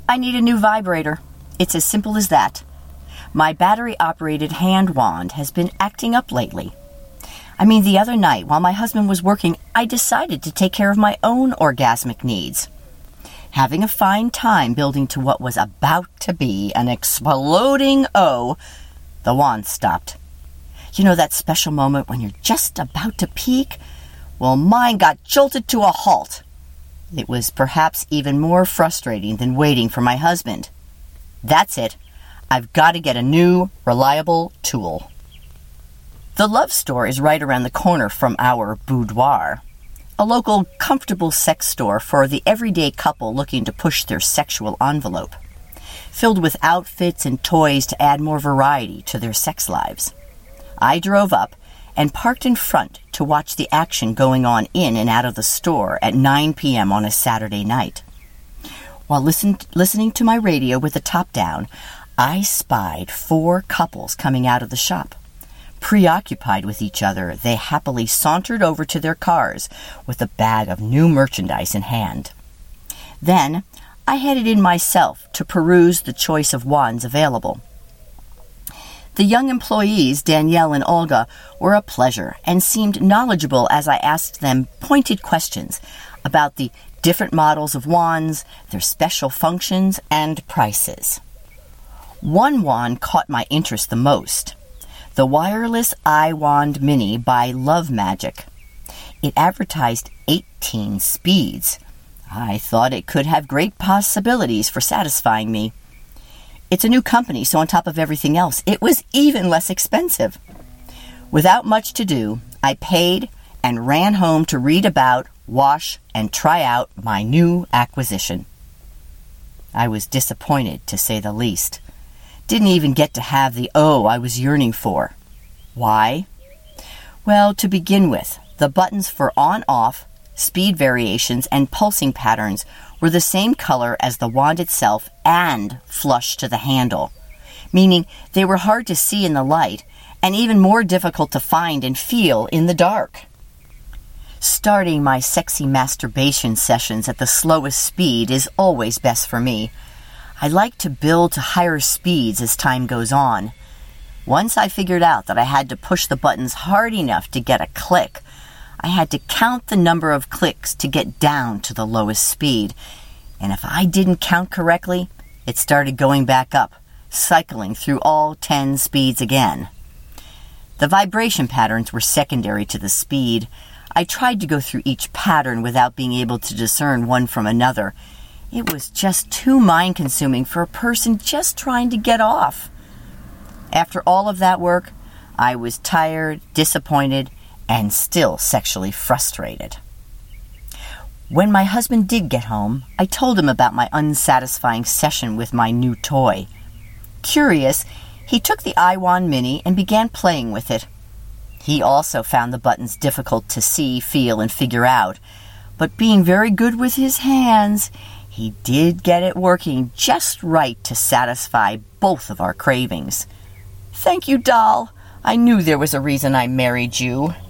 I need a new vibrator. It's as simple as that. My battery-operated hand wand has been acting up lately. The other night, while my husband was working, I decided to take care of my own orgasmic needs. Having a fine time building to what was about to be an exploding O, the wand stopped. You know that special moment when you're just about to peak? Well, mine got jolted to a halt. It was perhaps even more frustrating than waiting for my husband. That's it. I've got to get a new, reliable tool. The Love Store is right around the corner from our boudoir, a local comfortable sex store for the everyday couple looking to push their sexual envelope, filled with outfits and toys to add more variety to their sex lives. I drove up and parked in front to watch the action going on in and out of the store at 9 p.m. on a Saturday night. While listening to my radio with the top down, I spied 4 couples coming out of the shop. Preoccupied with each other, they happily sauntered over to their cars with a bag of new merchandise in hand. Then I headed in myself to peruse the choice of wands available. The young employees, Danielle and Olga, were a pleasure and seemed knowledgeable as I asked them pointed questions about the different models of wands, their special functions, and prices. One wand caught my interest the most, the Wireless Eye Wand Mini by Love Magic. It advertised 18 speeds. I thought it could have great possibilities for satisfying me. It's a new company, so on top of everything else, it was even less expensive. Without much to do, I paid and ran home to read about, wash, and try out my new acquisition. I was disappointed, to say the least. Didn't even get to have the O I was yearning for. Why? Well, to begin with, the buttons for on-off, speed variations, and pulsing patterns were the same color as the wand itself and flush to the handle, meaning they were hard to see in the light and even more difficult to find and feel in the dark. Starting my sexy masturbation sessions at the slowest speed is always best for me. I like to build to higher speeds as time goes on. Once I figured out that I had to push the buttons hard enough to get a click, I had to count the number of clicks to get down to the lowest speed. And if I didn't count correctly, it started going back up, cycling through all 10 speeds again. The vibration patterns were secondary to the speed. I tried to go through each pattern without being able to discern one from another. It was just too mind-consuming for a person just trying to get off. After all of that work, I was tired, disappointed, and still sexually frustrated. When my husband did get home, I told him about my unsatisfying session with my new toy. Curious, he took the iWand Mini and began playing with it. He also found the buttons difficult to see, feel, and figure out, but being very good with his hands, he did get it working just right to satisfy both of our cravings. Thank you, doll. I knew there was a reason I married you.